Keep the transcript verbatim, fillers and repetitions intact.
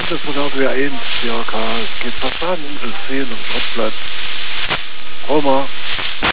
Bundesvergabe eins, C H K, es geht Fassadenumschluss zehn am Schrottplatz. Roma.